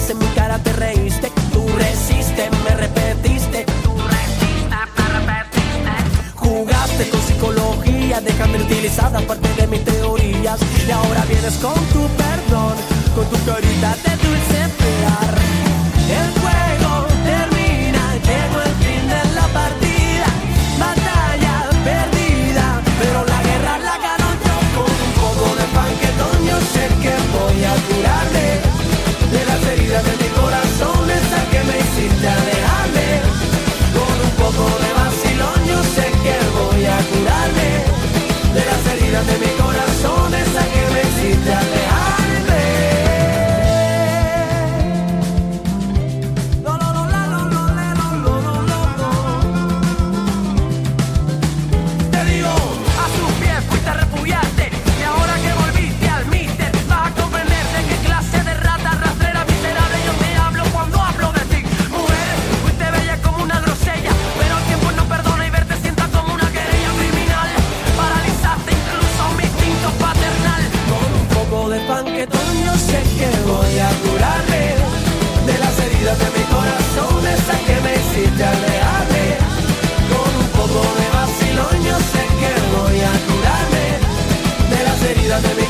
más en mi cara te reíste. Tú resistes, me repetiste. Jugaste con psicología, déjame utilizar parte de mis teorías. Y ahora vienes con tu perdón, con tu carita de dulce esperar. El juego termina, llegó el fin de la partida. Batalla perdida, pero la guerra la ganó yo. Con un poco de panquetón yo sé que voy a curarme de las heridas de mi corazón, esa que me hiciste alejarme. Con un poco de vacilón yo sé que voy a curarme de las heridas de mi corazón, esa que me hiciste alejarme. Yo sé que voy a curarme de las heridas de mi corazón, esa que me hiciste alejarme. Con un poco de vacilón yo sé que voy a curarme de las heridas de mi